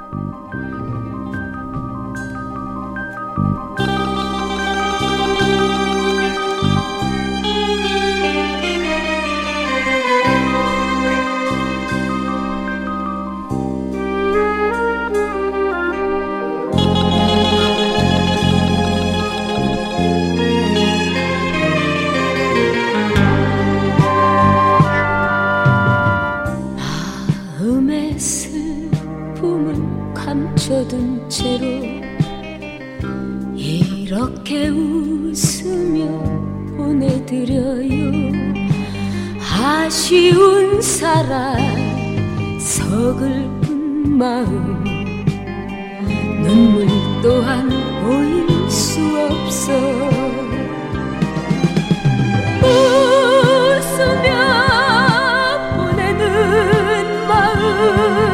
감춰둔 채로 이렇게 웃으며 보내드려요. 아쉬운 사랑 서글픈 마음 눈물 또한 보일 수 없어. 웃으며 보내는 마음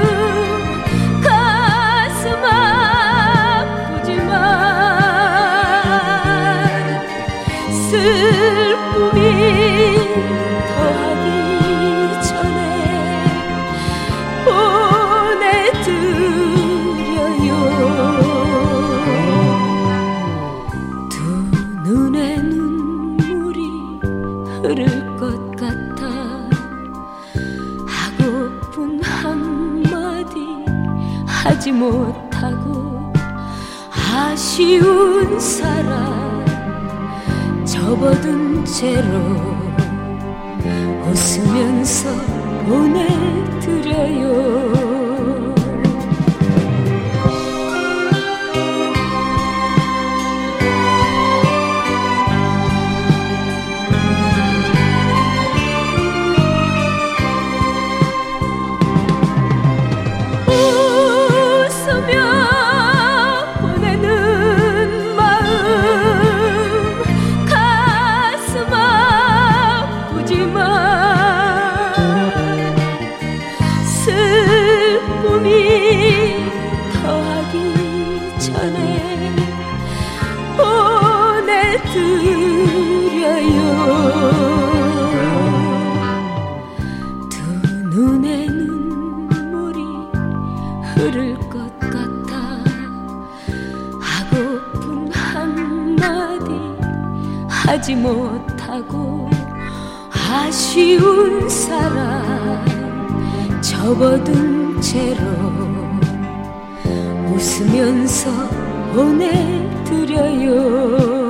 슬픔이 더하기 전에 보내드려요. 두 눈에 눈물이 흐를 것 같아 하고픈 한마디 하지 못하고 아쉬운 사랑 접어둔 채로 웃으면서 보내드려요. 슬픔이 더하기 전에 보내드려요. 두 눈에 눈물이 흐를 것 같아 하고픈 한마디 하지 못하고 아쉬운 사랑 접어둔 채로 웃으면서 보내드려요.